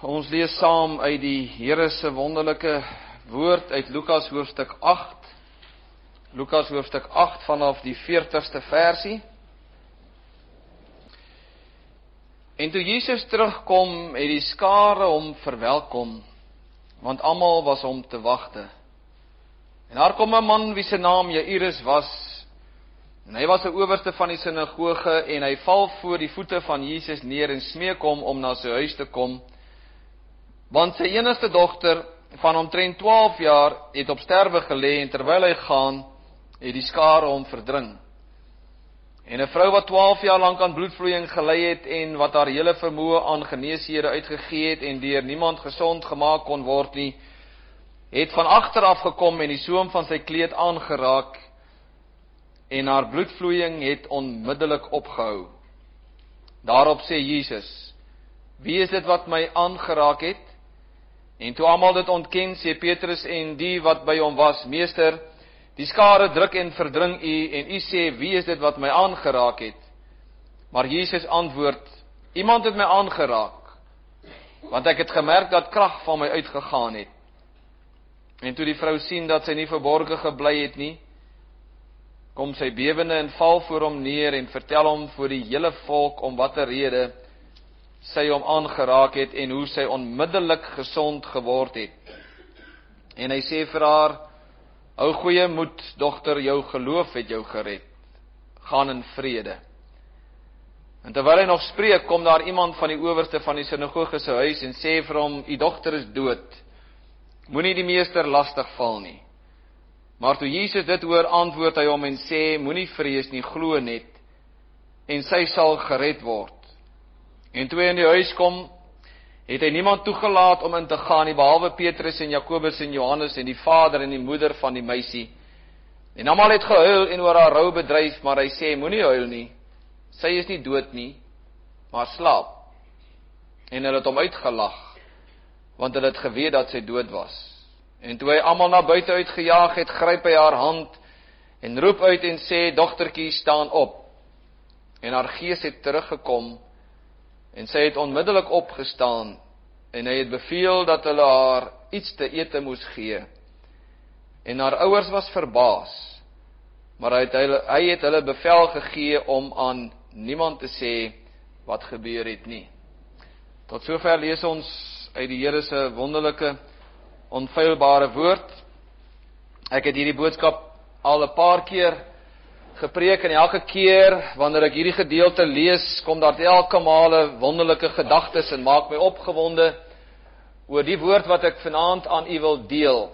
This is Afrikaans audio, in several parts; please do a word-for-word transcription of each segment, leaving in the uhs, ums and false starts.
Ons lees saam uit die Here se wonderlike woord uit Lukas hoofstuk agt. Lukas hoofstuk agt vanaf die veertigste versie. En toe Jesus terugkom, het die skare hom verwelkom, want almal was hom te wagte. En daar kom 'n man wie se naam Jairus was, en hy was 'n owerste van die sinagoge, en hy val voor die voete van Jesus neer en smeek hom om na sy huis te kom, want sy enigste dogter van omtrent twaalf jaar het op sterwe gelê, en terwyl hy gaan, het die skare hom verdring. En 'n vrou wat twaalf jaar lank aan bloedvloeiing gely het, en wat haar hele vermoë aan geneeshede uitgegee het, en deur niemand gesond gemaak kon word nie, het van agter af gekom en die soem van sy kleed aangeraak, en haar bloedvloeiing het onmiddellik opgehou. Daarop sê Jesus: "Wie is dit wat my aangeraak het?" En toe almal dit ontken, sê Petrus en die wat by hom was: "Meester, die skare druk en verdring u, en u sê, wie is dit wat my aangeraak het?" Maar Jesus antwoord: "Iemand het my aangeraak, want ek het gemerk dat krag van my uitgegaan het." En toe die vrou sien dat sy nie verborge gebly het nie, kom sy bewende en val voor hom neer en vertel hom voor die hele volk om watter rede sy hom aangeraak het en hoe sy onmiddellik gesond geword het. En hy sê vir haar: "Hou goeie moed, dogter, jou geloof het jou gered. Gaan in vrede." En terwyl hy nog spreek, kom daar iemand van die owerste van die sinagoge se huis en sê vir hom: "U dogter is dood. Moenie die meester lastig val nie." Maar toe Jesus dit hoor, antwoord hy hom en sê: "Moenie vrees nie, glo net, en sy sal gered word." En toe hy in die huis kom, het hy niemand toegelaat om in te gaan nie, behalwe Petrus en Jakobus en Johannes en die vader en die moeder van die meisie. En almal het gehuil en oor haar rou bedryf, maar hy sê: "Moenie huil nie, sy is nie dood nie, maar slaap." En hulle het hom uitgelag, want hulle het geweet dat sy dood was. En toe hy almal na buite uitgejaag het, gryp hy haar hand en roep uit en sê: "Dogtertjie, staan op." En haar gees het teruggekom, en sy het onmiddellik opgestaan, en hy het beveel dat hulle haar iets te ete moes gee. En haar ouers was verbaas, maar hy het hulle, hy het hulle bevel gegee om aan niemand te sê wat gebeur het nie. Tot sover lees ons uit die Here se wonderlike, onfeilbare woord. Ek het hierdie boodskap al 'n paar keer gepreek, en elke keer wanneer ek hierdie gedeelte lees, kom daar elke male wonderlike gedagtes en maak my opgewonde oor die woord wat ek vanaand aan u wil deel.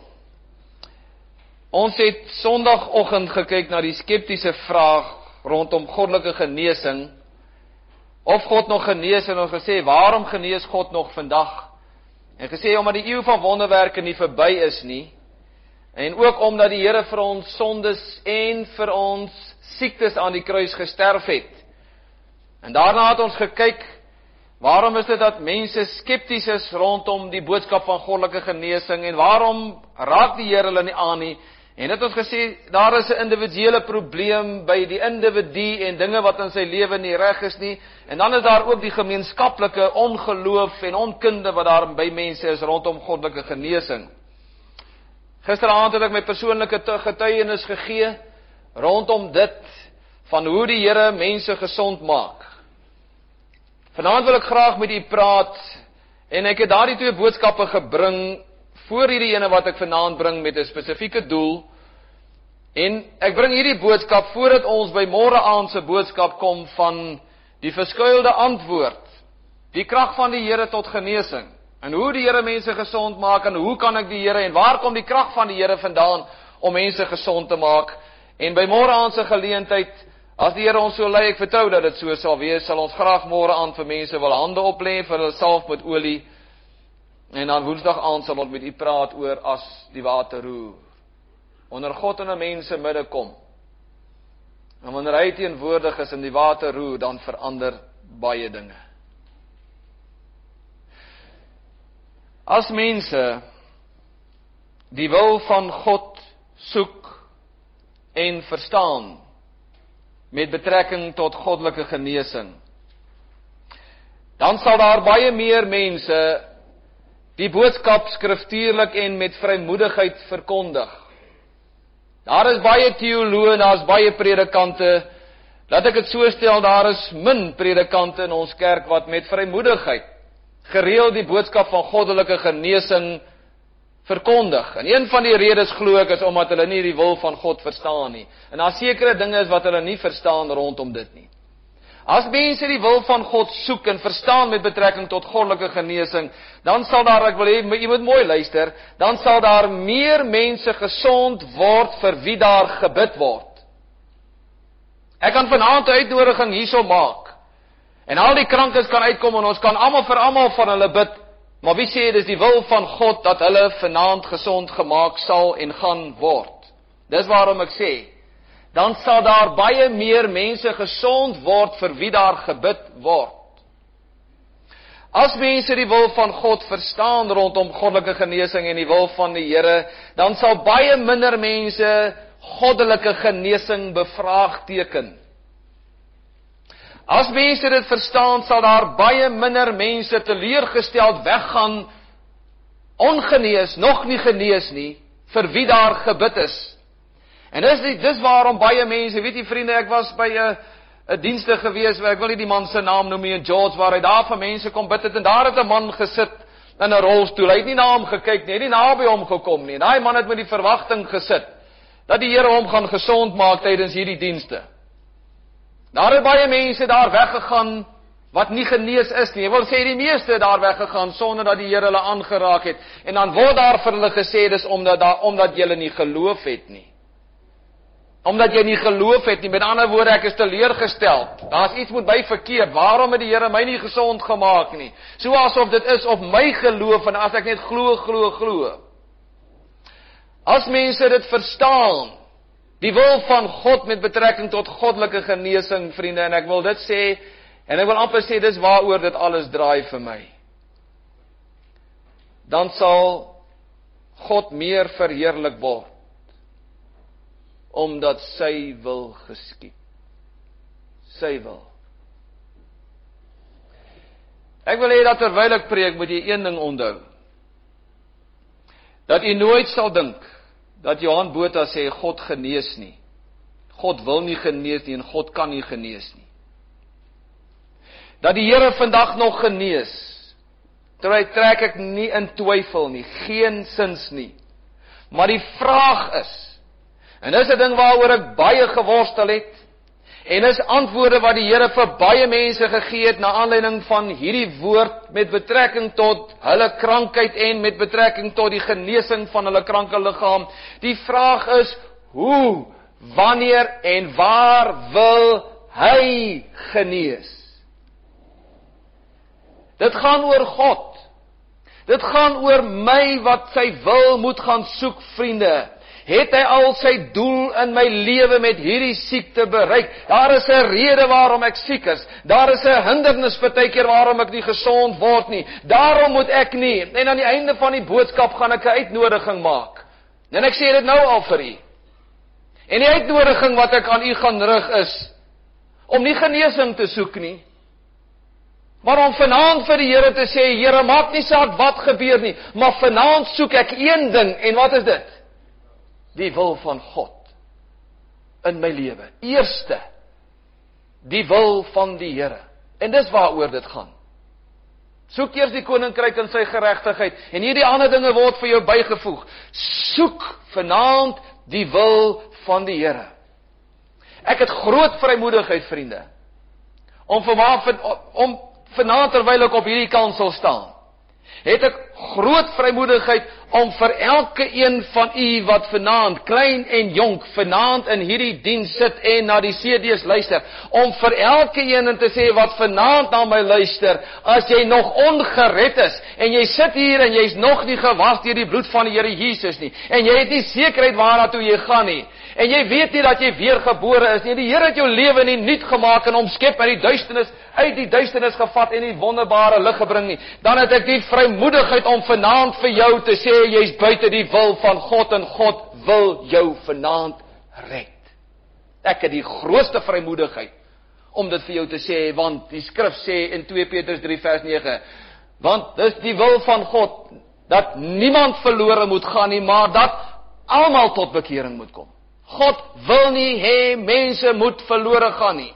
Ons het Sondagoggend gekyk na die skeptiese vraag rondom goddelike genesing, of God nog genees, en ons gesê, waarom genees God nog vandag? En gesê, omdat die eeu van wonderwerke nie verby is nie, en ook omdat die Here vir ons sondes en vir ons siektes aan die kruis gesterf het. En daarna het ons gekyk, waarom is dit dat mense skepties is rondom die boodskap van goddelike genesing, en waarom raak die Here hulle nie aan nie? En dit het ons gesê, daar is 'n individuele probleem by die individu en dinge wat in sy lewe nie reg is nie, en dan is daar ook die gemeenskaplike ongeloof en onkunde wat daar by mense is rondom goddelike genesing. Gisteraand het ek my persoonlike getuienis gegee rondom dit, van hoe die Here mense gesond maak. Vanaand wil ek graag met u praat, en ek het daardie twee boodskappe gebring, voor hierdie ene wat ek vanaand bring met 'n spesifieke doel, en ek bring hierdie boodskap voordat ons by môre aand se boodskap kom van die verskuilde antwoord, die krag van die Here tot genesing, en hoe die Here mense gesond maak, en hoe kan ek die Here, en waar kom die krag van die Here vandaan om mense gesond te maak? En by môre aand se geleentheid, as die Here ons so lei, ek vertrou dat dit so sal wees, sal ons graag môre aand vir mense wil hande oplê, vir hulle salf met olie, en dan woensdag aand sal ons met u praat oor as die water roer. Wanneer God in 'n mens se midde kom, en wanneer hy teenwoordig is in die water roer, dan verander baie dinge. As mense die wil van God soek en verstaan met betrekking tot goddelike genesing, dan sal daar baie meer mense die boodskap skriftuurlik en met vrymoedigheid verkondig. Daar is baie teoloë, daar is baie predikante. Laat ek dit so stel, daar is min predikante in ons kerk wat met vrymoedigheid gereeld die boodskap van goddelike genesing verkondig. En een van die redes glo ek is omdat hulle nie die wil van God verstaan nie. En daar sekere dinge is wat hulle nie verstaan rondom dit nie. As mense die wil van God soek en verstaan met betrekking tot goddelike genesing, dan sal daar, ek wil hê, jy moet mooi luister, dan sal daar meer mense gesond word vir wie daar gebid word. Ek kan vanaand 'n uitnodiging hierso maak. En al die krankes kan uitkom en ons kan almal vir almal van hulle bid. Maar wie sê dis die wil van God dat hulle vanaand gesond gemaak sal en gaan word? Dis waarom ek sê, dan sal daar baie meer mense gesond word vir wie daar gebid word. As mense die wil van God verstaan rondom goddelike genesing en die wil van die Here, dan sal baie minder mense goddelike genesing bevraagteken. As mense dit verstaan, sal daar baie minder mense teleurgesteld weggaan, ongenees, nog nie genees nie, vir wie daar gebid is. En dis, dis waarom baie mense, weet jy vriende, ek was by 'n 'n dienste gewees, ek wil nie die man se naam noem nie, in George, waar hy daar vir mense kom bid het, en daar het 'n man gesit in 'n rolstoel, hy het nie na hom gekyk nie, hy het nie naby hom gekom nie, en daai man het met die verwagting gesit, dat die Here hom gaan gesond maak tydens hierdie dienste. Daar het baie mense daar weggegaan, wat nie genees is nie, ek wil sê die meeste daar weggegaan, sonder dat die Here hulle aangeraak het, en dan word daar vir hulle gesê, dis omdat, daar, omdat julle nie geloof het nie. Omdat jy nie geloof het nie, met ander woorde, ek is teleurgestel. Daar is iets moet by verkeerd. Waarom het die Here my nie gesond gemaak nie? So asof dit is op my geloof, en as ek net glo, glo, glo. As mense dit verstaan, die wil van God met betrekking tot goddelike genesing, vriende, en ek wil dit sê, en ek wil amper sê, dis waaroor dit alles draai vir my. Dan sal God meer verheerlik word, omdat sy wil geskied. Sy wil. Ek wil hê dat terwyl ek preek, moet jy een ding onthou. Dat jy nooit sal dink, dat Johan Botha sê, God genees nie. God wil nie genees nie, en God kan nie genees nie. Dat die Here vandag nog genees, terwyl trek ek nie in twyfel nie, geen sins nie. Maar die vraag is, en dis 'n ding waaroor ek baie geworstel het, en is antwoorde wat die Here vir baie mense gegee het, na aanleiding van hierdie woord, met betrekking tot hulle krankheid, en met betrekking tot die genesing van hulle kranke liggaam. Die vraag is, hoe, wanneer en waar wil hy genees? Dit gaan oor God. Dit gaan oor my, wat sy wil moet gaan soek, vriende. Het hy al sy doel in my lewe met hierdie siekte bereik? Daar is 'n rede waarom ek siek is. Daar is 'n hindernis partykeer waarom ek nie gesond word nie. Daarom moet ek nie. En aan die einde van die boodskap gaan ek 'n uitnodiging maak. En ek sê dit nou al vir u. En die uitnodiging wat ek aan u gaan rig is, om nie genesing te soek nie, maar om vanaand vir die Here te sê, Here, maak nie saak wat gebeur nie, maar vanaand soek ek een ding, en wat is dit? Die wil van God in my lewe. Eerste, die wil van die Here. En dis waaroor dit gaan. Soek eers die koninkryk en sy geregtigheid, en hierdie ander dinge word vir jou bygevoeg. Soek vanaand die wil van die Here. Ek het groot vrymoedigheid, vriende, om vanavond, om vanaand terwyl ek op hierdie kansel staan, het ek groot vrymoedigheid om vir elke een van u wat vanaand, klein en jonk, vanaand in hierdie diens sit en na die C D's luister, om vir elke een te sê wat vanaand na my luister, as jy nog ongered is, en jy sit hier en jy's nog nie gewas deur die bloed van die Here Jesus nie, en jy het nie sekerheid waarna toe jy gaan nie, en jy weet nie dat jy weergebore is nie, die Here het jou lewe nie nuut gemaak en omskep uit die duisternis, uit die duisternis gevat en die wonderbare lig gebring nie, dan het ek die vrymoedigheid om vanaand vir jou te sê, jy's buite die wil van God, en God wil jou vanaand red. Ek het die grootste vrymoedigheid om dit vir jou te sê, want die skrif sê in twee Petrus drie vers nege, want dis die wil van God, dat niemand verlore moet gaan nie, maar dat almal tot bekering moet kom. God wil nie hê mense moet verlore gaan nie.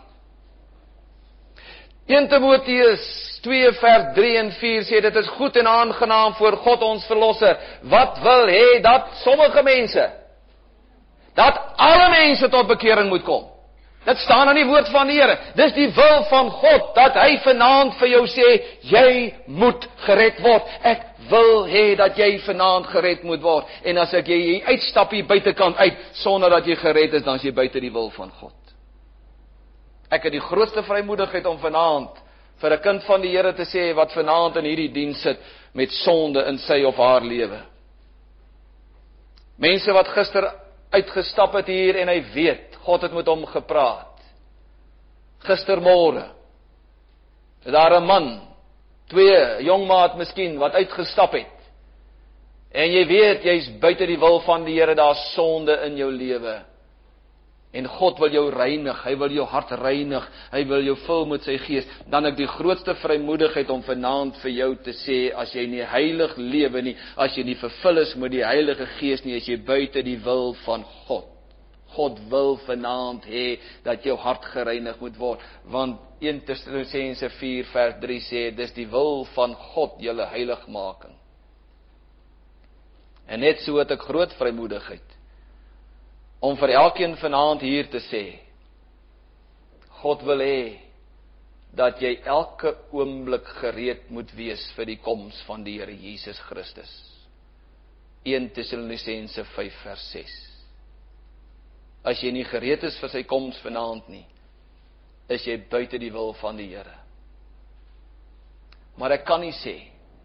Eerste Timoteus twee vers drie en vier sê, dit is goed en aangenaam voor God ons verlosser, wat wil hê dat sommige mense, dat alle mense tot bekering moet kom. Dit staan in die woord van die Here. Dis die wil van God, dat hy vanaand vir jou sê, jy moet gered word. Ek wil hê dat jy vanaand gered moet word. En as ek jy uitstap hier buitekant uit, sonder dat jy gered is, dan is jy buite die wil van God. Ek het die grootste vrymoedigheid om vanaand vir 'n kind van die Here te sê, wat vanaand in hierdie diens sit, met sonde in sy of haar lewe. Mense wat gister uitgestap het hier, en hy weet, God het met hom gepraat. Gistermôre, is daar 'n man, twee, jongmaat miskien, wat uitgestap het. En jy weet, jy's buite die wil van die Here, daar's sonde in jou lewe. En God wil jou reinig, hy wil jou hart reinig, hy wil jou vul met sy gees. Dan ek die grootste vrymoedigheid om vanaand vir jou te sê, as jy nie heilig lewe nie, as jy nie vervul is met die Heilige Gees nie, as jy buite die wil van God. God wil vanaand hê dat jou hart gereinig moet word, want Eerste Tessalonisense vier vers drie sê, dis die wil van God, julle heiligmaking. En net so het ek groot vrymoedigheid om vir elkeen vanaand hier te sê, God wil hê dat jy elke oomblik gereed moet wees vir die koms van die Here Jesus Christus. Eerste Tessalonisense vyf vers ses. As jy nie gereed is vir sy koms vanaand nie, is jy buite die wil van die Here. Maar ek kan nie sê,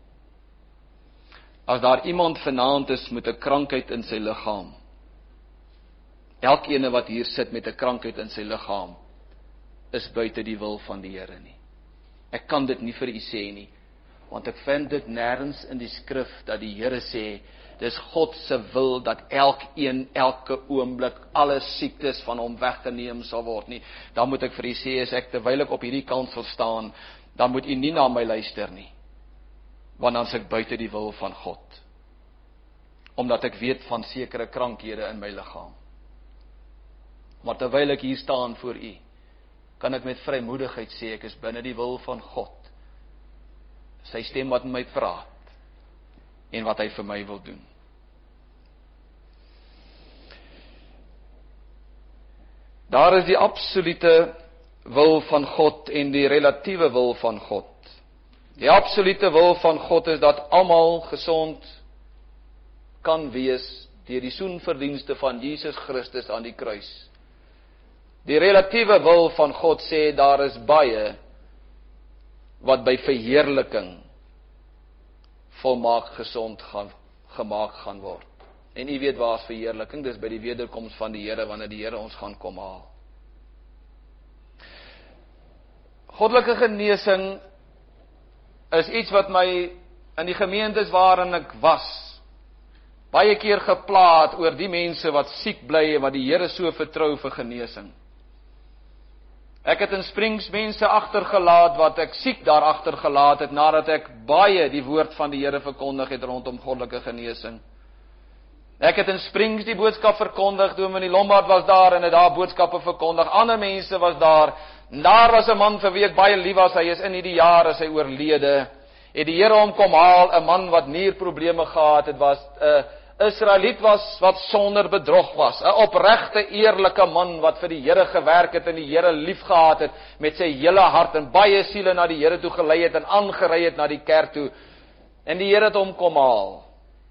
as daar iemand vanaand is met 'n krankheid in sy liggaam, elkeen wat hier sit met 'n krankheid in sy liggaam, is buite die wil van die Here nie. Ek kan dit nie vir u sê nie, want ek vind dit nêrens in die skrif dat die Here sê, dis God se wil dat elkeen, elke oomblik, alle siektes van hom weggeneem sal word nie. Dan moet ek vir u sê, as ek terwyl ek op hierdie kant sal staan, dan moet u nie na my luister nie, want dan is ek buite die wil van God, omdat ek weet van sekere krankhede in my liggaam. Maar terwyl ek hier staan voor u, kan ek met vrymoedigheid sê, ek is binne die wil van God. Sy stem wat met my praat, en wat hy vir my wil doen. Daar is die absolute wil van God en die relatiewe wil van God. Die absolute wil van God is dat almal gesond kan wees deur die soenverdienste van Jesus Christus aan die kruis. Die relatiewe wil van God sê, daar is baie wat by verheerliking volmaak gesond gaan, gemaak gaan word. En u weet waar is verheerliking, dis by die wederkoms van die Here, wanneer die Here ons gaan kom haal. Goddelike genesing is iets wat my in die gemeentes waarin ek was, baie keer geplaat oor die mense wat siek bly en wat die Here so vertrou vir genesing. Ek het in Springs mense agtergelaat wat ek siek daar agtergelaat het, nadat ek baie die woord van die Here verkondig het rondom goddelike genesing. Ek het in Springs die boodskap verkondig, Dominee Lombard was daar en het daar boodskappe verkondig, ander mense was daar, en daar was 'n man vir wie ek baie lief was, hy is in hierdie jaar as hy oorlede, het die Here hom kom haal, 'n man wat nierprobleme gehad het, was 'n uh, Israeliet was, wat sonder bedrog was, 'n opregte, eerlike man, wat vir die Here gewerk het, en die Here lief gehad het, met sy hele hart, en baie siele na die Here toe gelei het, en aangery het na die kerk toe, en die Here het hom kom haal.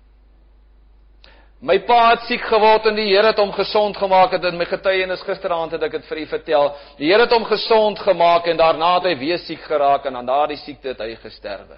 My pa het siek geword, en die Here het hom gesond gemaak, het in my getuienis gisteraand het ek het vir u vertel, die Here het hom gesond gemaak, en daarna het hy weer siek geraak, en aan daardie siekte het hy gesterwe.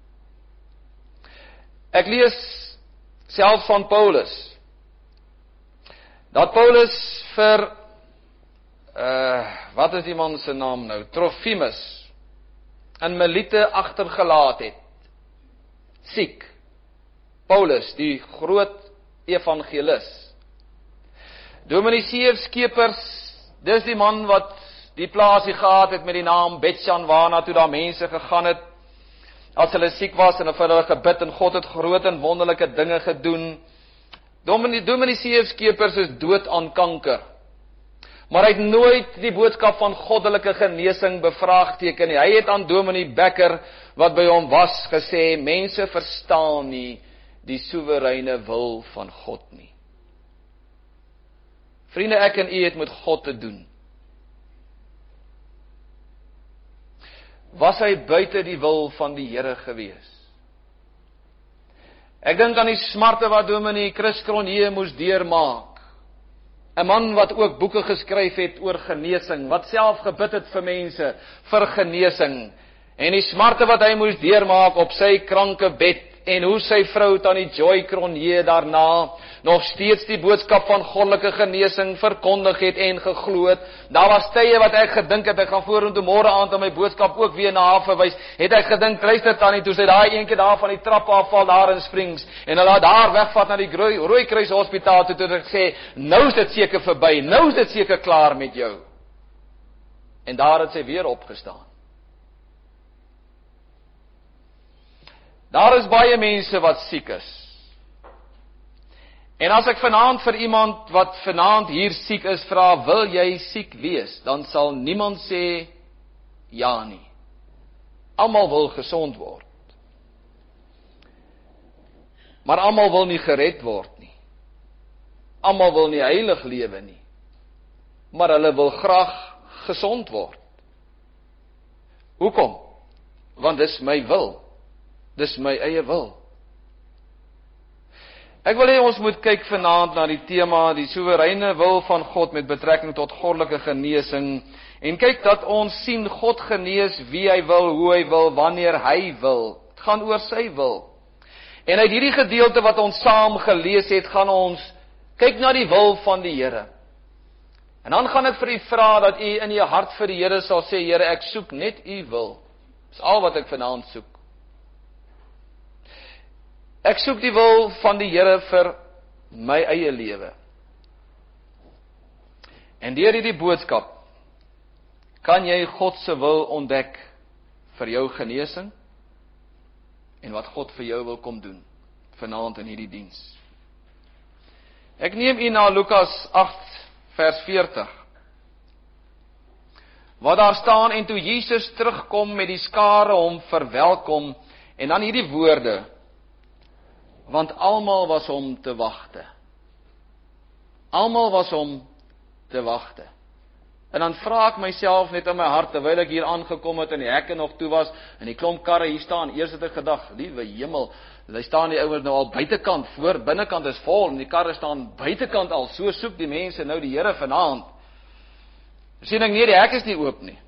Ek lees self van Paulus, dat Paulus vir, uh, wat is die man se naam nou, Trofimus, in Melite agtergelaat het, siek. Paulus, die groot evangelis. Dominee C F Skeepers, dis die man wat die plaasie gehad het met die naam Betsjan, waarna toe daar mense gegaan het, as hulle siek was en vir hulle gebid en God het groot en wonderlike dinge gedoen. Dominee, Dominee C F Skeepers is dood aan kanker. Maar hy het nooit die boodskap van goddelike genesing bevraagteken nie. Hy het aan Dominee Becker, wat by hom was, gesê, mense verstaan nie die soewereine wil van God nie. Vriende, ek en u het met God te doen. Was hy buite die wil van die Here gewees? Ek dink aan die smarte wat Dominee Chris Cronje moes deurmaak. 'n Man wat ook boeke geskryf het oor genesing, wat self gebid het vir mense, vir genesing. En die smarte wat hy moes deurmaak op sy kranke bed, en hoe sy vrou Tannie Joy Cronje daarna nog steeds die boodskap van goddelike genesing verkondig het en geglo het. Daar was tye wat ek gedink het, ek gaan vorentoe môre aand aan my boodskap ook weer na haar verwys, het ek gedink, luister Tannie, toe sy daai een keer daar van die trap afval daar in Springs, en hulle daar wegvat na die Rooikruis Hospitaal, toe het ek gesê, nou is dit seker verby, nou is dit seker klaar met jou. En daar het sy weer opgestaan. Daar is baie mense wat siek is. En as ek vanaand vir iemand wat vanaand hier siek is vra, wil jy siek wees? Dan sal niemand sê ja nie. Almal wil gesond word. Maar almal wil nie gered word nie. Almal wil nie heilig lewe nie. Maar hulle wil graag gesond word. Hoekom? Want dis my wil. Dis my eie wil. Ek wil hê ons moet kyk vanaand na die tema, die soewereine wil van God met betrekking tot goddelike genesing, en kyk dat ons sien God genees wie hy wil, hoe hy wil, wanneer hy wil. Het gaan oor sy wil. En uit hierdie gedeelte wat ons saam gelees het, gaan ons kyk na die wil van die Here. En dan gaan ek vir u vra dat u in u hart vir die Here sal sê, Here, ek soek net u wil. Dis al wat ek vanaand soek. Ek soek die wil van die Here vir my eie lewe. En deur hierdie boodskap kan jy God se wil ontdek vir jou genesing en wat God vir jou wil kom doen vanaand in hierdie diens. Ek neem u na Lukas agt vers veertig. Wat daar staan, en toe Jesus terugkom met die skare hom verwelkom, en dan hierdie woorde, want almal was hom te wagte. Almal was hom te wagte. En dan vra ek myself net in my hart, terwyl ek hier aangekom het en die hekke nog toe was, en die klomp karre hier staan, eers het ek gedag, liewe hemel, hy staan die ouers nou al buitekant, voor, binnekant is vol, en die karre staan buitekant al, so soek die mense nou die Here vanaand. Sien ek nie, die hek is nie oop nie.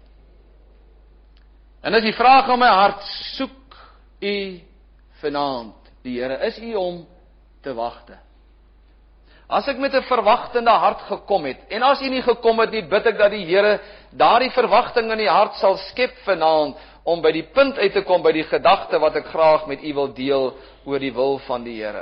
En as die vraag in my hart, soek u vanaand die Here, is u om te wagte? As ek met 'n verwagtende hart gekom het, en as u nie gekom het nie, bid ek dat die Here daardie verwagting in die hart sal skep vanaand, om by die punt uit te kom, by die gedagte wat ek graag met u wil deel, oor die wil van die Here.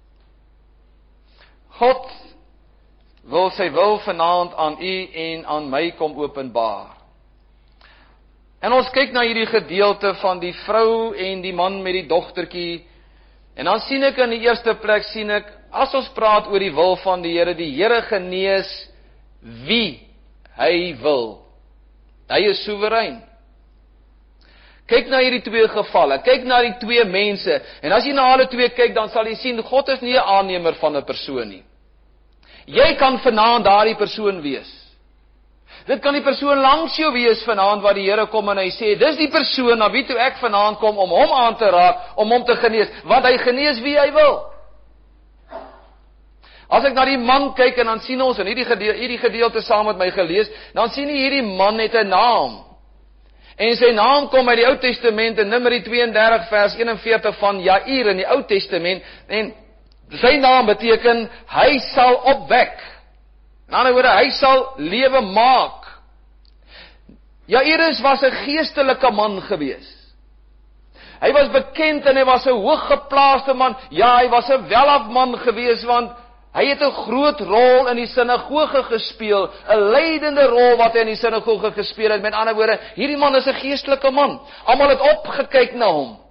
God wil sy wil vanaand aan u en aan my kom openbaar. En ons kyk na hierdie gedeelte van die vrou en die man met die dogtertjie, en dan sien ek in die eerste plek, sien ek, as ons praat oor die wil van die Here, die Here genees wie hy wil. Hy is soewerein. Kyk na hierdie twee gevalle, kyk na die twee mense, en as jy na hulle twee kyk, dan sal jy sien, God is nie 'n aannemer van 'n persoon nie. Jy kan vanaand daardie persoon wees. Dit kan die persoon langs jou wees vanaand, waar die Here kom en hy sê, dis die persoon na wie toe ek vanaand kom, om hom aan te raak, om hom te genees, want hy genees wie hy wil. As ek na die man kyk, en dan sien ons, en hierdie gedeelte, hierdie gedeelte saam met my gelees, dan sien jy hierdie man het 'n naam. En sy naam kom uit die Ou Testament, in Numeri twee en dertig vers eenenveertig van Jair in die Ou Testament, en sy naam beteken, hy sal opwek. In ander woorde, hy sal lewe maak. Jairus was 'n geestelike man gewees. Hy was bekend en hy was 'n hooggeplaaste man. Ja, hy was 'n welaf man gewees, want hy het 'n groot rol in die sinagoge gespeel, 'n leidende rol wat hy in die sinagoge gespeel het. Met ander woorde, hierdie man is 'n geestelike man. Almal het opgekyk na hom.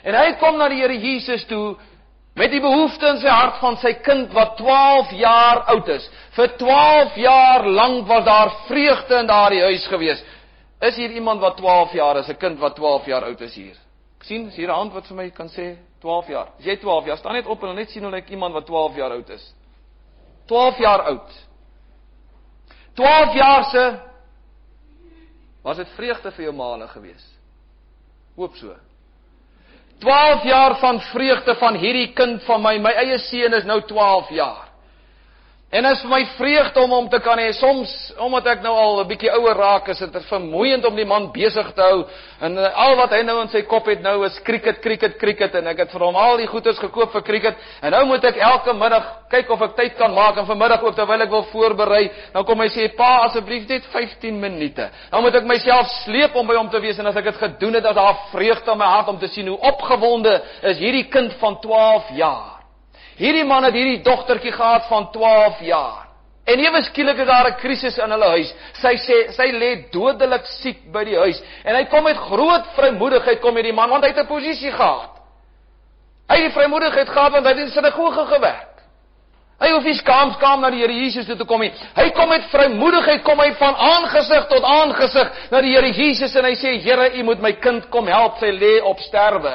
En hy kom na die Here Jesus toe, met die behoefte in sy hart van sy kind wat twaalf jaar oud is. Vir twaalf jaar lang was daar vreugde in daardie huis gewees. Is hier iemand wat twaalf jaar is, 'n kind wat twaalf jaar oud is hier? Ek sien, is hier 'n hand wat vir my kan sê, twaalf jaar. As jy twaalf jaar, staan net op en net sien hoe lyk iemand wat twaalf jaar oud is. twaalf jaar oud. twaalf jaar se, was dit vreugde vir jou male gewees? Hoop so. twaalf jaar van vreugde van hierdie kind van my, my eie seun is nou twaalf jaar. En is vir my vreugde om hom te kan hê. Soms, omdat ek nou al 'n bietjie ouer raak, is dit vermoeiend om die man besig te hou. En uh, al wat hy nou in sy kop het nou is cricket, cricket, cricket. En ek het vir hom al die goeders gekoop vir cricket. En nou moet ek elke middag kyk of ek tyd kan maak. En vanmiddag ook, terwyl ek wil voorberei, nou kom hy sê, pa, asseblief net vyftien minute. Nou moet ek myself sleep om by hom te wees. En as ek het gedoen het, as daar vreugde in my hart om te sien hoe opgewonde is hierdie kind van twaalf jaar. Hierdie man het hierdie dogtertjie gehad van twaalf jaar. En ewe skielik is daar 'n krisis in hulle huis. Sy sê sy lê dodelik siek by die huis. En hy kom met groot vrymoedigheid kom hierdie man, want hy het 'n posisie gehad. Hy het die vrymoedigheid gehad want hy het in sinagoge gewerk. Hy hoef nie skaam skaam na die Here Jesus toe te kom nie. Hy kom met vrymoedigheid, kom hy van aangesig tot aangesig na die Here Jesus en hy sê, Here, U moet my kind kom help, sy lê op sterwe.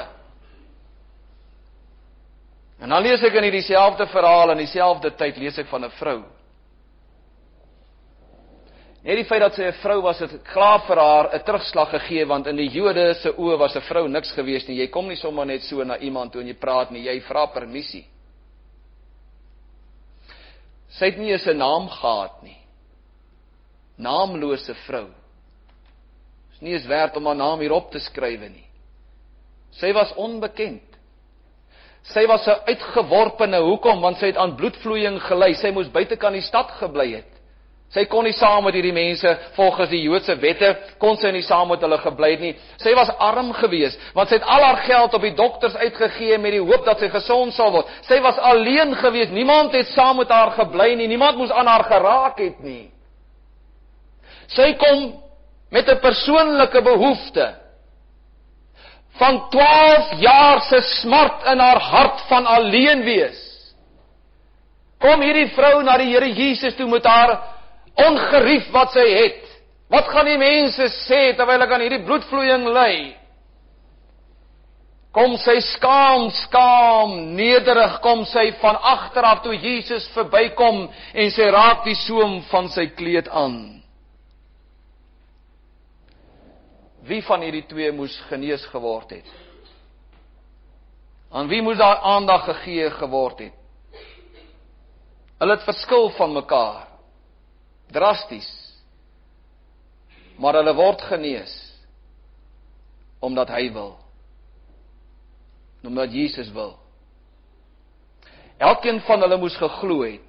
En dan lees ek in hierdie selfde verhaal, in dieselfde tyd lees ek van 'n vrou. Net die feit dat sy 'n vrou was, het klaar vir haar 'n terugslag gegee, want in die Jode se oë was 'n vrou niks gewees nie. Jy kom nie sommer net so na iemand toe en jy praat nie, jy vra permissie. Sy het nie eens 'n naam gehad nie. Naamlose vrou. Is nie eens werd om haar naam hierop te skrywe nie. Sy was onbekend. Sy was 'n uitgeworpene, hoekom? Want sy het aan bloedvloeiing gely. Sy moes buitekant die stad gebly het. Sy kon nie saam met hierdie mense, volgens die Joodse wette, kon sy nie saam met hulle gebly het nie. Sy was arm gewees, want sy het al haar geld op die dokters uitgegee met die hoop dat sy gesond sal word. Sy was alleen gewees, niemand het saam met haar gebly nie, niemand moes aan haar geraak het nie. Sy kom met 'n persoonlike behoefte, van twaalf jaar se smart in haar hart van alleen wees. Kom hierdie vrou na die Here Jesus toe met haar ongerief wat sy het. Wat gaan die mense sê terwyl ek aan hierdie bloedvloeiing ly? Kom sy skaam, skaam, nederig kom sy van agter af toe Jesus verbykom en sy raak die soem van sy kleed aan. Wie van hierdie twee moes genees geword het? Aan wie moes daar aandag gegee geword het? Hulle het verskil van mekaar. Drasties. Maar hulle word genees. Omdat hy wil. Omdat Jesus wil. Elkeen van hulle moes geglo het.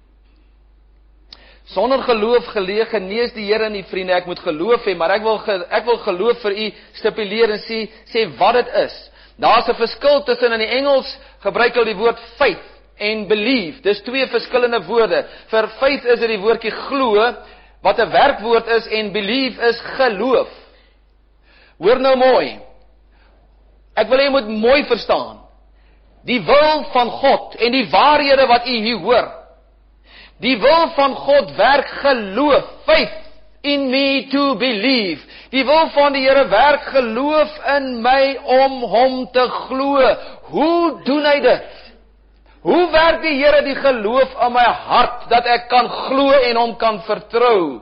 Sonder geloof geleë genees die Here nie, vriende, ek moet geloof hê, maar ek wil ge, ek wil geloof vir u stipuleer en sê sê wat dit is. Daar's 'n verskil tussen, in die Engels gebruik hulle die woord faith en believe. Dis twee verskillende woorde. Vir faith is dit die woordjie glo wat 'n werkwoord is en believe is geloof. Hoor nou mooi. Ek wil hê jy moet mooi verstaan. Die wil van God en die waarhede wat u hier hoor. Die wil van God werk geloof, faith in me to believe. Die wil van die Here werk geloof in my om hom te glo. Hoe doen hy dit? Hoe werk die Here die geloof in my hart dat ek kan glo en hom kan vertrou?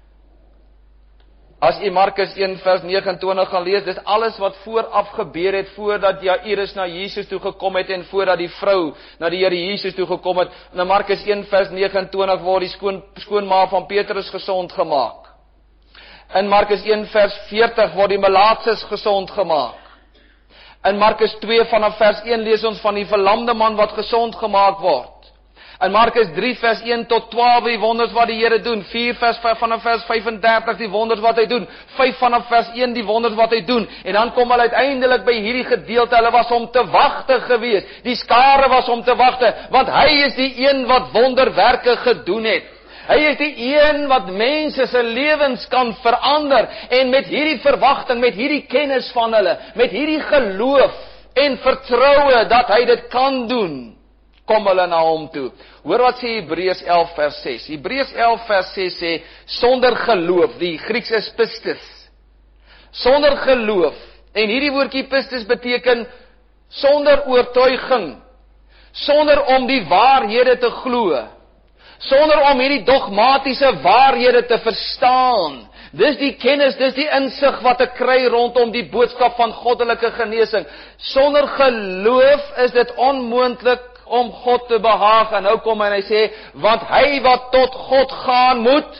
As u Markus een vers vyf nege gaan lees, dis alles wat vooraf gebeur het voordat Jairus na Jesus toe gekom het en voordat die vrou na die Here Jesus toe gekom het. In Markus een vers vyf nege word die skoon skoonma van Petrus gesond gemaak. In Markus een vers veertig word die melaatses gesond gemaak. In Markus twee vanaf vers een lees ons van die verlamde man wat gesond gemaak word. In Markus drie vers een tot twaalf die wonders wat die Here doen. vier vers vanaf vers vyf en dertig die wonders wat hy doen. vyf vanaf vers een die wonders wat hy doen. En dan kom hulle uiteindelik by hierdie gedeelte. Hulle was om te wagte gewees. Die skare was om te wagte, want hy is die een wat wonderwerke gedoen het. Hy is die een wat mense se lewens kan verander. En met hierdie verwagting, met hierdie kennis van hulle, met hierdie geloof, en vertroue dat hy dit kan doen, kom hulle na hom toe. Hoor wat sê Hebreërs elf vers ses. Hebreërs elf vers ses sê, sonder geloof, die Grieks is pistis. Sonder geloof, en hierdie woordjie pistis beteken sonder oortuiging, sonder om die waarhede te glo, sonder om hierdie dogmatiese waarhede te verstaan. Dis die kennis, dis die insig wat ek kry rondom die boodskap van goddelike genesing. Sonder geloof is dit onmoontlik om God te behaag. En nou kom hy en hy sê, want hy wat tot God gaan moet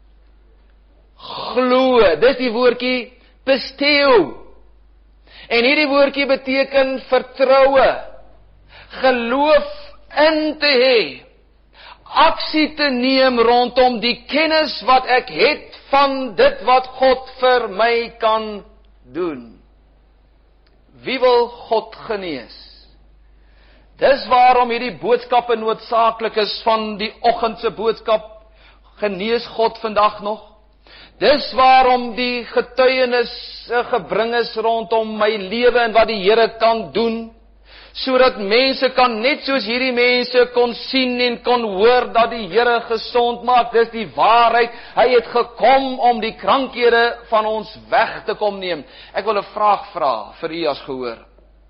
glo. Dis die woordjie pisteo. En hierdie woordjie beteken vertroue, geloof in te hê, aksie te neem rondom die kennis wat ek het van dit wat God vir my kan doen. Wie wil God genees? Dis waarom hierdie boodskappe noodsaaklik is van die oggendse boodskap, genees God vandag nog. Dis waarom die getuienis gebring is rondom my lewe en wat die Here kan doen, sodat mense kan net soos hierdie mense kon sien en kon hoor dat die Here gesond maak. Dis die waarheid. Hy het gekom om die krankhede van ons weg te kom neem. Ek wil 'n vraag vra vir u as gehoor.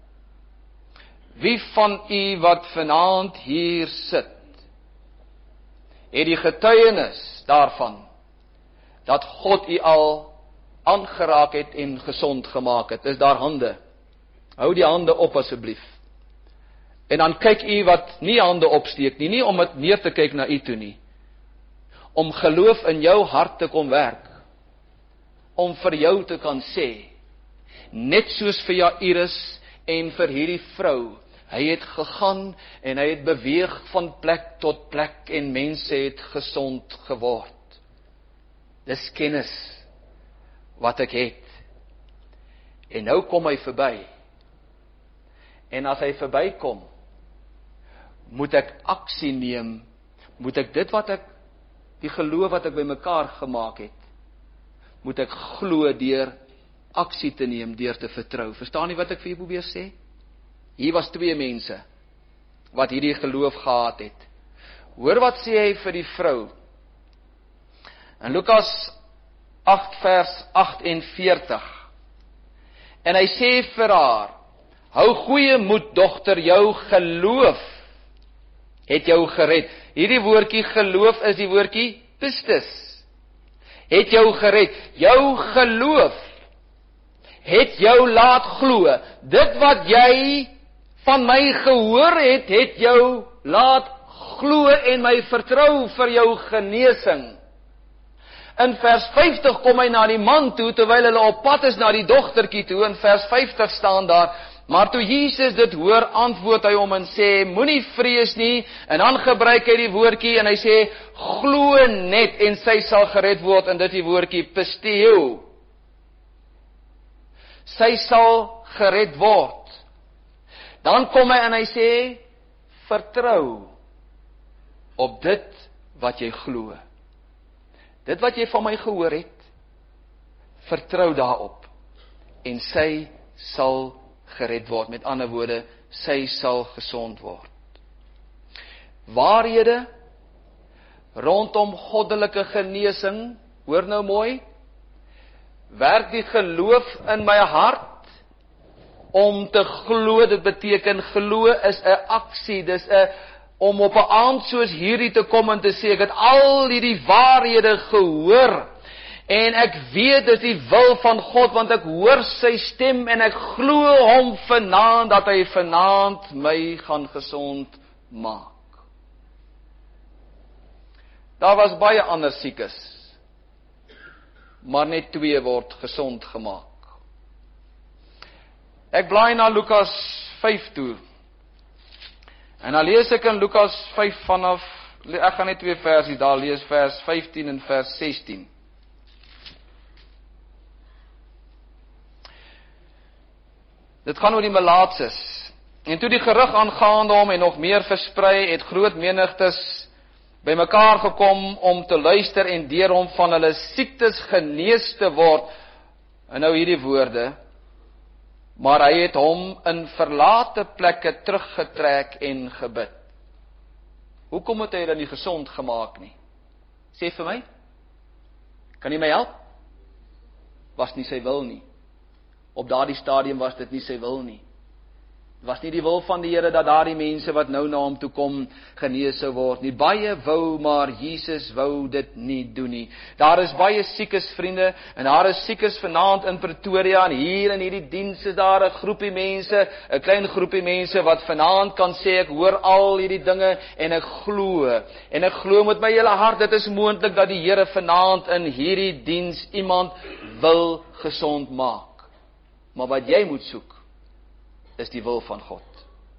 Wie van u wat vanaand hier sit, het die getuienis daarvan dat God u al aangeraak het en gesond gemaak het? Is daar hande? Hou die hande op asseblief. En dan kyk u wat nie hande opsteek nie, nie om dit neer te kyk na u toe nie, om geloof in jou hart te kom werk, om vir jou te kan sê, net soos vir Jairus en vir hierdie vrou, hy het gegaan en hy het beweeg van plek tot plek en mense het gesond geword. Dis kennis wat ek het. En nou kom hy verby. En as hy verbykom, moet ek aksie neem, moet ek dit wat ek, die geloof wat ek bymekaar gemaak het, moet ek glo deur aksie te neem, deur te vertrou. Verstaan jy wat ek vir jou probeer sê? Hier was twee mense wat hierdie geloof gehad het. Hoor wat sê hy vir die vrou. In Lukas agt vers agt en veertig. En hy sê vir haar, hou goeie moed dogter, jou geloof het jou gered. Hierdie woordjie geloof is die woordjie pistis. Het jou gered. Jou geloof het jou laat glo. Dit wat jy van my gehoor het, het jou laat glo en my vertrou vir jou genesing. In vers vyftig kom hy na die man toe, terwyl hulle op pad is na die dogtertjie toe. In vers vyftig staan daar, maar toe Jesus dit hoor, antwoord hy hom en sê, moenie vrees nie, en dan gebruik hy die woordjie, en hy sê, glo net, en sy sal gered word, en dit die woordjie pisteo. Sy sal gered word. Dan kom hy en hy sê, vertrou op dit wat jy glo. Dit wat jy van my gehoor het, vertrou daarop, en sy sal gered word. Met ander woorde, sy sal gesond word. Waarhede rondom goddelike genesing, hoor nou mooi, werk die geloof in my hart, om te glo, dit beteken, glo is 'n aksie, dis 'n, om op 'n aand soos hierdie te kom en te sê, ek het al hierdie waarhede gehoor, en ek weet dis die wil van God, want ek hoor sy stem, en ek glo hom vanaand, dat hy vanaand my gaan gesond maak. Daar was baie ander siekes, maar net twee word gesond gemaak. Ek blaai na Lukas vyf toe, en dan lees ek in Lukas vyf vanaf, ek gaan net twee versie daar lees, vers vyftien en vers sestien. Dit gaan oor die melaatses. En toe die gerug aangaande hom en nog meer versprei, het groot menigtes bymekaar gekom om te luister en deur hom van hulle siektes genees te word. En nou hierdie woorde, maar hy het hom in verlate plekke teruggetrek en gebid. Hoekom het hy dan nie gesond gemaak nie? Sê vir my, kan jy my help? Was nie sy wil nie. Op daardie stadium was dit nie sy wil nie. Dit was nie die wil van die Here dat daardie mense wat nou na hom toe kom genees sou word nie. Baie wou, maar Jesus wou dit nie doen nie. Daar is baie siekes, vriende, en daar is siekes vanaand in Pretoria, en hier in hierdie diens is daar 'n groepie mense, 'n klein groepie mense wat vanaand kan sê, ek hoor al hierdie dinge en ek glo. En ek glo met my hele hart, dit is moontlik dat die Here vanaand in hierdie diens iemand wil gesond maak. Maar wat jy moet soek, is die wil van God.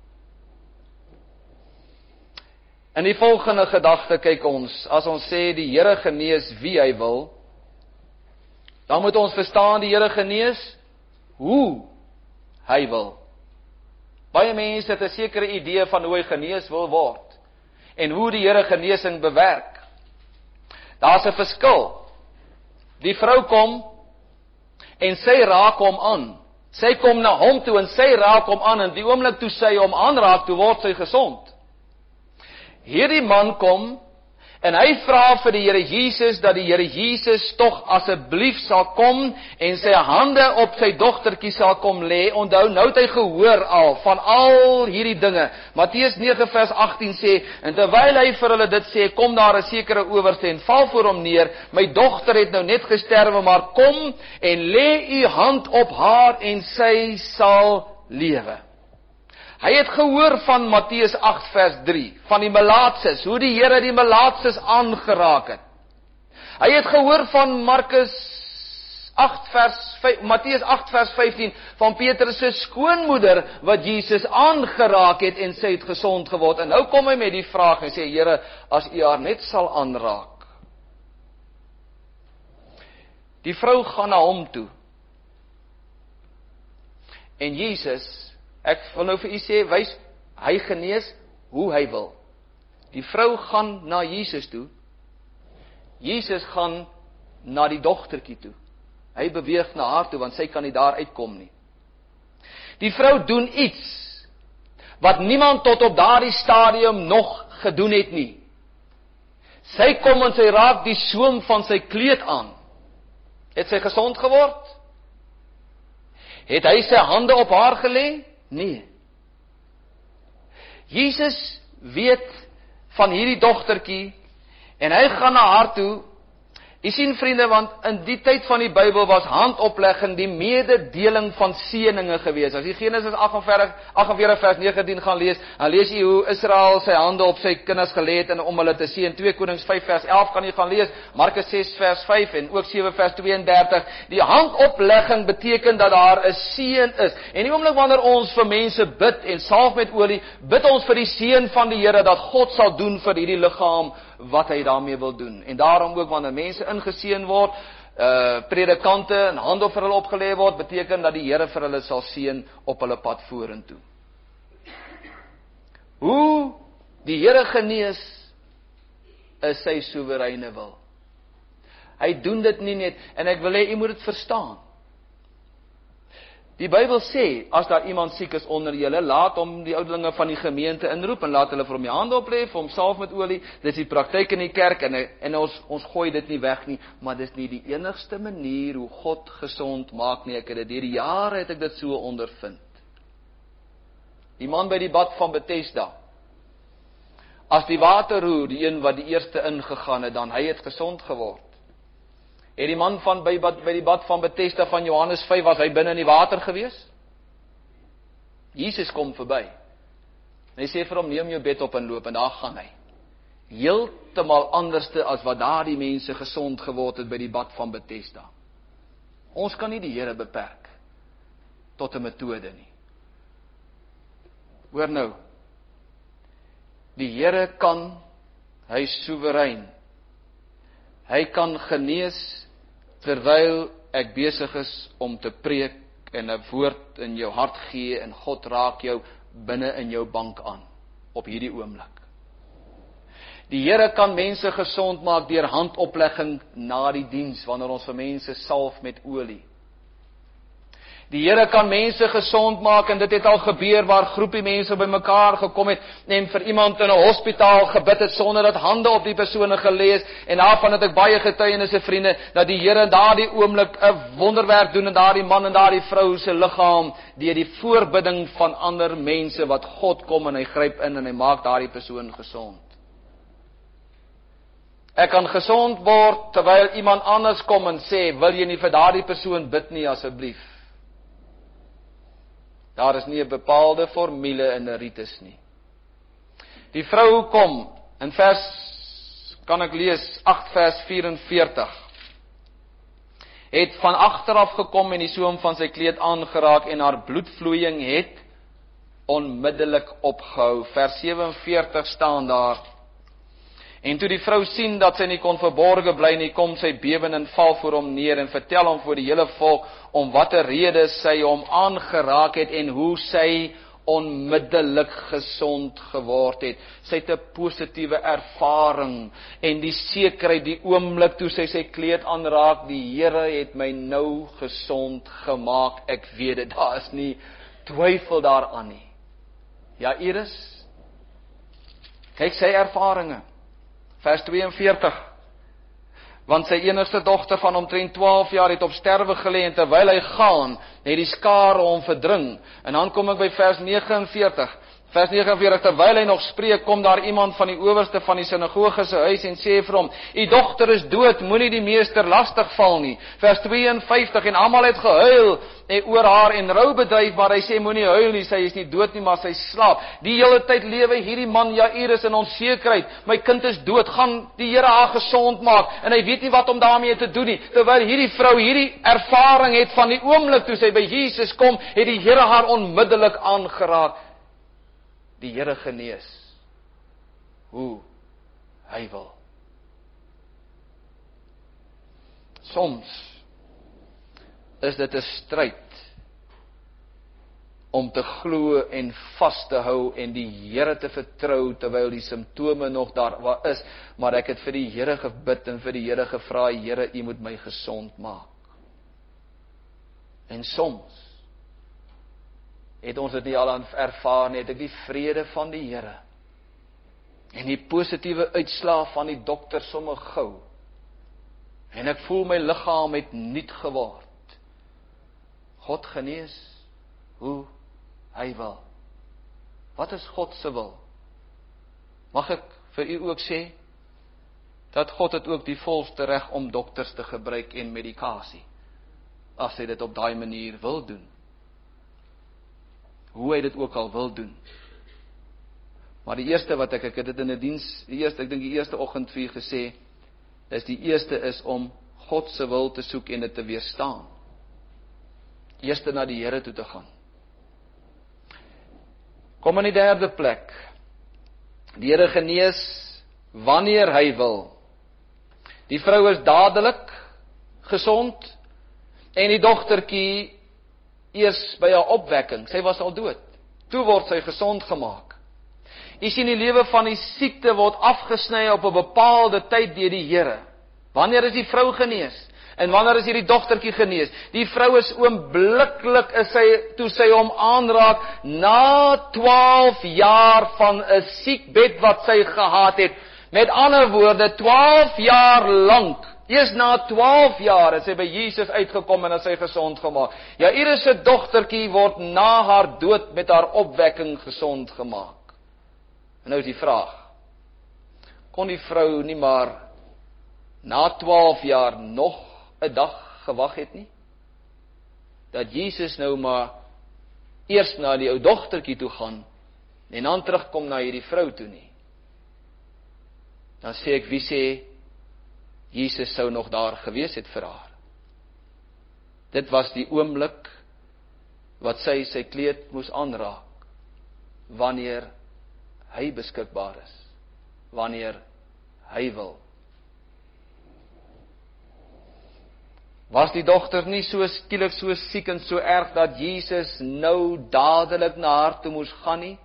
In die volgende gedagte kyk ons, as ons sê die Here genees wie hy wil, dan moet ons verstaan die Here genees hoe hy wil. Baie mense het 'n sekere idee van hoe hy genees wil word en hoe die Here genesing bewerk. Daar's 'n verskil. Die vrou kom en sy raak hom aan. Sy kom na hom toe en sy raak hom aan, en die oomblik toe sy hom aanraak, toe word sy gesond. Hierdie man kom en hy vra vir die Here Jesus dat die Here Jesus tog asseblief sal kom en sy hande op sy dogtertjie sal kom lê. Onthou, nou het hy gehoor al van al hierdie dinge. Matteus nege vers agttien sê, en terwyl hy vir hulle dit sê, kom daar 'n sekere owerste en val voor hom neer. My dogter het nou net gesterwe, maar kom en lê u hand op haar en sy sal lewe. Hy het gehoor van Matteus agt vers drie, van die melaatses, hoe die Here die melaatses aangeraak het. Hy het gehoor van Markus agt vers vyf, Matteus agt vers vyftien, van Petrus se skoonmoeder wat Jesus aangeraak het en sy het gesond geword. En nou kom hy met die vraag en sê, Here, as u haar net sal aanraak. Die vrou gaan na hom toe. En Jesus, ek wil nou vir u sê, wys, hy genees hoe hy wil. Die vrou gaan na Jesus toe. Jesus gaan na die dogtertjie toe. Hy beweeg na haar toe, want sy kan nie daar uitkom nie. Die vrou doen iets wat niemand tot op daardie stadium nog gedoen het nie. Sy kom en sy raak die soem van sy kleed aan. Het sy gesond geword? Het hy sy hande op haar gelê? Nee. Jesus weet van hierdie dogtertjie en hy gaan na haar toe. Jy sien, vriende, want in die tyd van die Bybel was handoplegging die mededeling van seëninge gewees. As jy Genesis agt en veertig vers negentien gaan lees, dan lees jy hoe Israel sy hande op sy kinders gelê het en om hulle te seën. twee Konings vyf vers elf kan jy gaan lees, Markus ses vers vyf en ook sewe vers twee en dertig. Die handoplegging beteken dat daar 'n seën is. En die oomblik wanneer ons vir mense bid en salf met olie, bid ons vir die seën van die Here dat God sal doen vir hierdie liggaam wat hy daarmee wil doen. En daarom ook wanneer mense ingeseën word, uh, predikante en hand op vir hulle opgelê word, beteken dat die Here vir hulle sal seën op hulle pad vorentoe. Hoe die Here genees is sy soewereine wil. Hy doen dit nie net, en ek wil hê u moet dit verstaan. Die Bybel sê, as daar iemand siek is onder julle, laat hom die ouderlinge van die gemeente inroep en laat hulle vir hom die hande oplê, vir hom salf met olie. Dit is die praktyk in die kerk en, en ons, ons gooi dit nie weg nie, maar dit is nie die enigste manier hoe God gesond maak nie. Ek het dit deur die jare het ek dit so ondervind. Die man by die bad van Bethesda, as die water roer, die een wat die eerste ingegaan het, dan hy het gesond geword. Het die man van by, by die bad van Bethesda van Johannes vyf, was hy binne in die water gewees? Jesus kom verby. En hy sê vir hom, neem jou bed op en loop, en daar gaan hy. Heeltemal anderste as wat daar die mense gesond geword het by die bad van Bethesda. Ons kan nie die Here beperk tot 'n metode nie. Hoor nou, die Here kan, hy is soewerein. Hy kan genees terwyl ek besig is om te preek en 'n woord in jou hart gee en God raak jou binne in jou bank aan op hierdie oomblik. Die Here kan mense gesond maak deur handoplegging na die diens wanneer ons vir mense salf met olie. Die Here kan mense gesond maak en dit het al gebeur waar groepie mense bymekaar gekom het en vir iemand in 'n hospitaal gebid het sonder dat hande op die persone gelê is en daarvan het ek baie getuienisse vriende dat die Here in daardie oomblik 'n wonderwerk doen in daardie man en daardie vrou se liggaam deur die voorbidding van ander mense wat God kom en hy gryp in en hy maak daardie persoon gesond. Ek kan gesond word terwyl iemand anders kom en sê, wil jy nie vir daardie persoon bid nie asseblief? Daar is nie 'n bepaalde formule in 'n ritus nie. Die vrou kom, in vers, kan ek lees, agt vers vyf-en-veertig, het van agteraf gekom en die soem van sy kleed aangeraak en haar bloedvloeiing het onmiddellik opgehou. Vers sewe-en-veertig staan daar, en toe die vrou sien dat sy nie kon verborge bly nie, kom sy bewen en val voor hom neer en vertel hom voor die hele volk om watter rede sy hom aangeraak het en hoe sy onmiddellik gesond geword het. Sy het 'n positiewe ervaring en die sekerheid die oomblik toe sy sy kleed aanraak, die Here het my nou gesond gemaak. Ek weet dit, daar is nie twyfel daaraan nie. Ja, Iris, kyk sy ervarings. Vers twee-en-veertig, want sy enigste dogter van omtrent twaalf jaar het op sterwe gelê en terwyl hy gaan, het die skare hom verdring. En dan kom ek by vers nege-en-veertig. Vers nege-en-veertig, terwyl hy nog spreek, kom daar iemand van die owerste van die sinagoge se huis en sê vir hom, "U dogter is dood, moenie die meester lastig val nie." Vers twee-en-vyftig, en almal het gehuil en oor haar en rou bedryf, maar hy sê, "Moenie huil nie, sy is nie dood nie, maar sy slaap." Die hele tyd lewe hierdie man Jairus in onsekerheid. My kind is dood, gaan die Here haar gesond maak? En hy weet nie wat om daarmee te doen nie. Terwyl hierdie vrou hierdie ervaring het van die oomblik toe sy by Jesus kom, het die Here haar onmiddellik aangeraak. Die Here genees, hoe hy wil. Soms is dit 'n stryd om te glo en vas te hou en die Here te vertrou terwyl die simptome nog daar waar is, maar ek het vir die Here gebid en vir die Here gevra, Here, U moet my gesond maak. En soms het ons dit nie al aan ervaar nie, het ek die vrede van die Here en die positiewe uitslae van die dokter sommer gou. En ek voel my liggaam het nuut geword. God genees hoe hy wil. Wat is God se wil? Mag ek vir u ook sê dat God het ook die volste reg om dokters te gebruik en medikasie, as hy dit op daai manier wil doen. Hoe hy dit ook al wil doen. Maar die eerste wat ek, ek het dit in 'n diens, die eerste, ek dink die eerste oggend vir gesê, is die eerste is om God se wil te soek en dit te weerstaan. Eerste na die Here toe te gaan. Kom in die derde plek. Die Here genees wanneer hy wil. Die vrou is dadelik gesond en die dogtertjie eers by haar opwekking, sy was al dood. Toe word sy gesond gemaak. Jy sien, die lewe van die siekte word afgesny op 'n bepaalde tyd deur die Here. Wanneer is die vrou genees? En wanneer is hierdie dogtertjie genees? Die vrou is oombliklik is sy toe sy hom aanraak na twaalf jaar van 'n siekbed wat sy gehad het. Met ander woorde, twaalf jaar lank. Eers na twaalf jaar het sy by Jesus uitgekom en is sy gesond gemaak. Ja, Jairus se dogtertjie word na haar dood met haar opwekking gesond gemaak. En nou is die vraag, kon die vrou nie maar na twaalf jaar nog 'n dag gewag het nie? Dat Jesus nou maar eers na die ou dogtertjie toe gaan en dan terugkom na hierdie vrou toe nie. Dan sê ek, wie sê Jesus sou nog daar gewees het vir haar? Dit was die oomblik wat sy sy kleed moes aanraak, wanneer hy beskikbaar is, wanneer hy wil. Was die dogter nie so skielik so siek en so erg dat Jesus nou dadelik na haar toe moes gaan nie?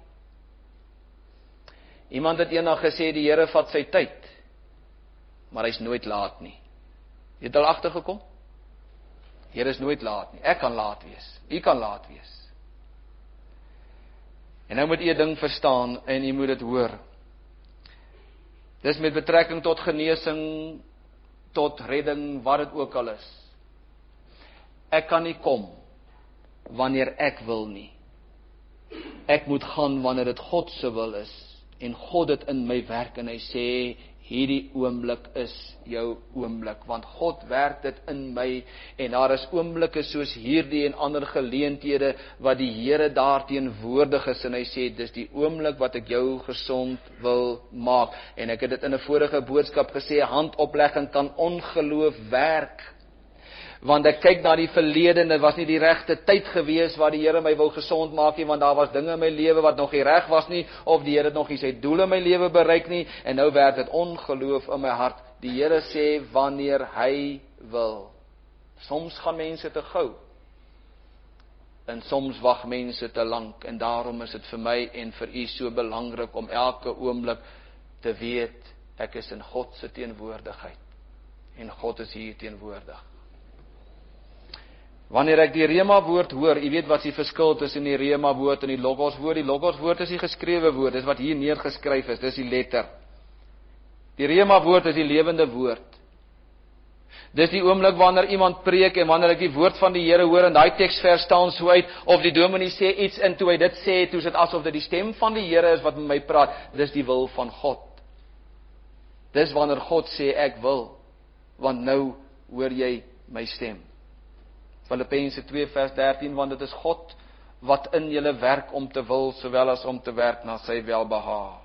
Iemand het eendag gesê die Here vat sy tyd, maar hy's nooit laat nie. Jy het al agtergekom? Here is nooit laat nie. Ek kan laat wees. U kan laat wees. En nou moet u 'n ding verstaan en u moet dit hoor. Dis met betrekking tot genesing, tot redding, wat dit ook al is. Ek kan nie kom wanneer ek wil nie. Ek moet gaan wanneer dit God se wil is. En God dit in my werk en hy sê, hierdie oomblik is jou oomblik. Want God werk dit in my en daar is oomblikke soos hierdie en ander geleenthede wat die Here daar teenwoordig is en hy sê, dis die oomblik wat ek jou gesond wil maak. En ek het dit in 'n vorige boodskap gesê, handoplegging kan ongeloof werk. Want ek kyk na die verlede en dit was nie die regte tyd gewees waar die Here my wil gesond maak nie, want daar was dinge in my lewe wat nog nie reg was nie, of die Here het nog nie sy doel in my lewe bereik nie, en nou werk dit ongeloof in my hart. Die Here sê, wanneer hy wil. Soms gaan mense te gou, en soms wag mense te lank, en daarom is dit vir my en vir u so belangrik om elke oomblik te weet, ek is in God se teenwoordigheid, en God is hier teenwoordig. Wanneer ek die Rema woord hoor, jy weet wat is die verskil tussen die Rema woord en die Logos woord. Die Logos woord is die geskrewe woord, dis wat hier neergeskryf is, dis die letter. Die Rema woord is die lewende woord. Dis die oomblik wanneer iemand preek en wanneer ek die woord van die Here hoor en daai teksvers staan so uit, of die dominee sê iets en toe hy dit sê, toe is dit asof dit die stem van die Here is wat met my praat. Dis die wil van God. Dis wanneer God sê ek wil, want nou hoor jy my stem. Filippense twee vers dertien, want dit is God wat in julle werk om te wil, sowel as om te werk na sy welbehae.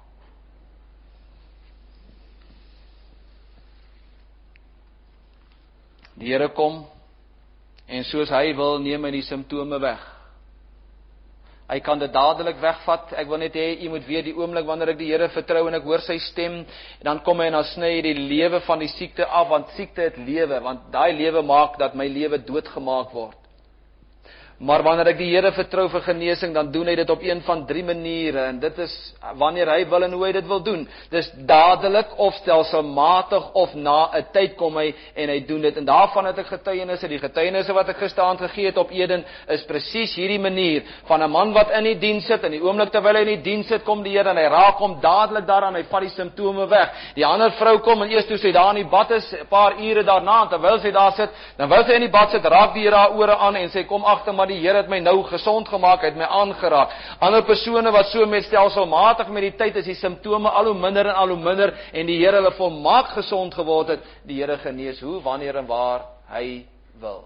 Die Here kom, en soos hy wil, neem hy die simptome weg. Hy kan dit dadelik wegvat. Ek wil net hê, jy moet weet, die oomblik wanneer ek die Here vertrou en ek hoor sy stem, en dan kom hy en dan sny hy die lewe van die siekte af, want siekte het lewe, want daai lewe maak dat my lewe doodgemaak word. Maar wanneer ek die Here vertrou vir genesing, dan doen hy dit op een van drie maniere, en dit is wanneer hy wil en hoe hy dit wil doen. Dis dadelik of stelselmatig of na 'n tyd kom hy en hy doen dit. En daarvan het ek getuienisse, die getuienisse wat ek gisterand gegee het op Eden, is presies hierdie manier, van 'n man wat in die diens sit, en die oomblik terwyl hy in die diens sit, kom die Here en hy raak hom dadelik daaraan, hy vat die simptome weg. Die ander vrou kom en eers toe sy daar in die bad is, 'n paar ure daarna, terwyl sy daar sit, dan wil sy in die bad sit, raak die Here haar ore aan en sy kom agter, maar die Here het my nou gesond gemaak, het my aangeraak. Ander persone wat so met stelselmatig met die tyd is die simptome al hoe minder en al hoe minder, en die Here hulle volmaak gesond geword het, die Here genees hoe, wanneer en waar hy wil.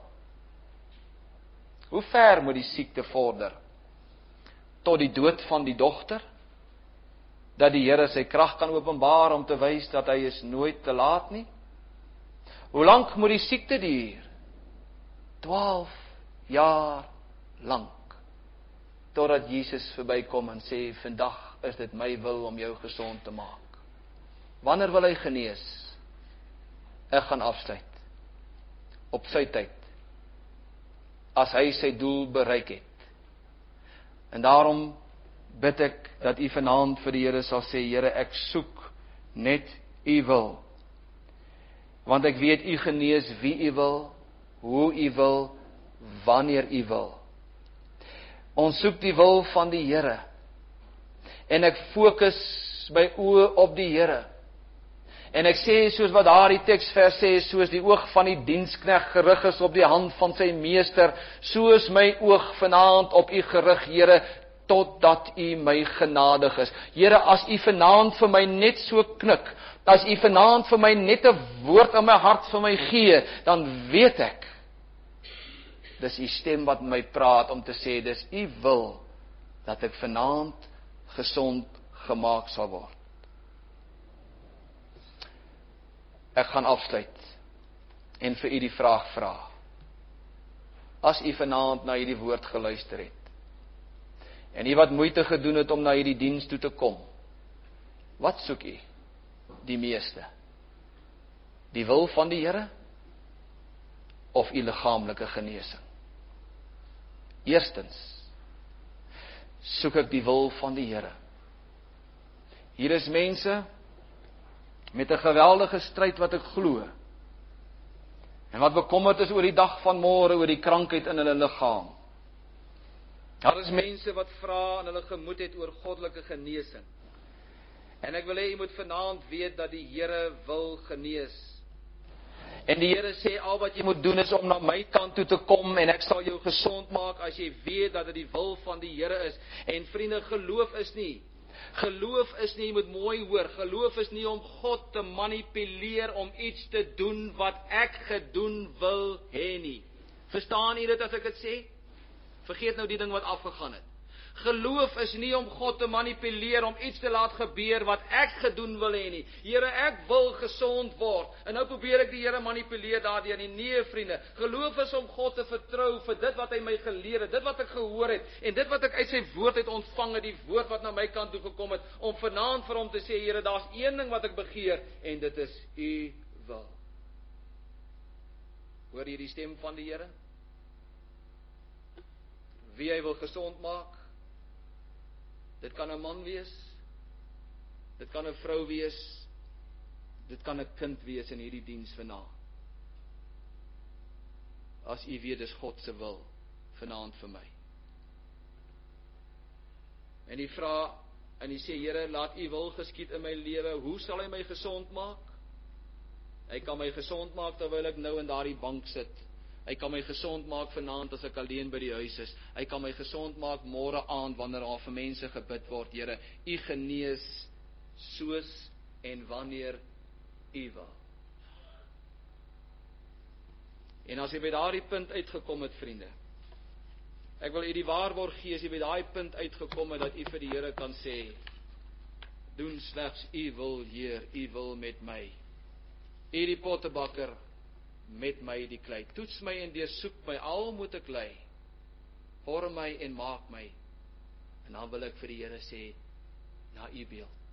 Hoe ver moet die siekte vorder? Tot die dood van die dogter? Dat die Here sy krag kan openbaar om te wys dat hy is nooit te laat nie? Hoe lank moet die siekte duur? twaalf jaar lank, totdat Jesus verbykom en sê, vandag is dit my wil om jou gesond te maak. Wanneer wil hy genees? Ek gaan afsluit, op sy tyd, as hy sy doel bereik het. En daarom bid ek, dat u vanaand vir die Here sal sê, Here, ek soek net u wil, want ek weet u genees wie u wil, hoe u wil, wanneer u wil. Ons soek die wil van die Here, en ek fokus my oë op die Here, en ek sê soos wat daar die teksvers sê, soos die oog van die diensknegt gerig is op die hand van sy meester, soos my oog vanaand op u gerig, Here, totdat u my genadig is. Here, as u vanaand vir my net so knik, as u vanaand vir my net 'n woord in my hart vir my gee, dan weet ek, dis u stem wat my praat om te sê, dis u wil, dat ek vanaand gesond gemaak sal word. Ek gaan afsluit, en vir u die vraag vra. As u vanaand na hierdie woord geluister het, en u wat moeite gedoen het om na hierdie diens toe te kom, wat soek u die meeste? Die wil van die Here, of u liggaamlike genesing? Eerstens, soek ek die wil van die Here. Hier is mense met 'n geweldige stryd wat ek glo. En wat bekommerd is oor die dag van môre, oor die krankheid in hulle liggaam. Daar is mense wat vra en hulle gemoed het oor goddelike genesing. En ek wil hê jy moet vanaand weet dat die Here wil genees. En die Here sê al wat jy moet doen is om na my kant toe te kom en ek sal jou gesond maak as jy weet dat dit die wil van die Here is. En vriende, geloof is nie Geloof is nie, jy moet mooi hoor, geloof is nie om God te manipuleer om iets te doen wat ek gedoen wil hê nie. Verstaan jy dit as ek dit sê? Vergeet nou die ding wat afgegaan het. Geloof is nie om God te manipuleer om iets te laat gebeur wat ek gedoen wil hê nie. Here, ek wil gesond word. En nou probeer ek die Here manipuleer daardeur nie. Nee, vriende. Geloof is om God te vertrou vir dit wat hy my geleer het, dit wat ek gehoor het en dit wat ek uit sy woord het ontvang het, die woord wat na my kant toe gekom het, om vanaand vir hom te sê, Here, daar's een ding wat ek begeer en dit is u wil. Hoor jy die stem van die Here? Wie hy wil gesond maak? Dit kan 'n man wees, dit kan 'n vrou wees, dit kan 'n kind wees in hierdie diens vanaand. As u weet dis God se wil vanaand vir my. En u vra en u sê, Here, laat u wil geskied in my lewe. Hoe sal hy my gesond maak? Hy kan my gesond maak terwyl ek nou in daardie bank sit. Hy kan my gesond maak vanaand as ek alleen by die huis is. Hy kan my gesond maak môre aand wanneer daar vir mense gebid word. Here, u genees soos en wanneer u wil. En as jy by daardie punt uitgekom het, vriende, ek wil u die waarborg gee, as jy by daai punt uitgekom het, dat u vir die Here kan sê, doen slegs u wil, Heer, u wil met my. U die pottebakker, met my die klei. Toets my en deursoek my, al moet ek ly. Vorm my en maak my. En dan wil ek vir die Here sê, na u beeld.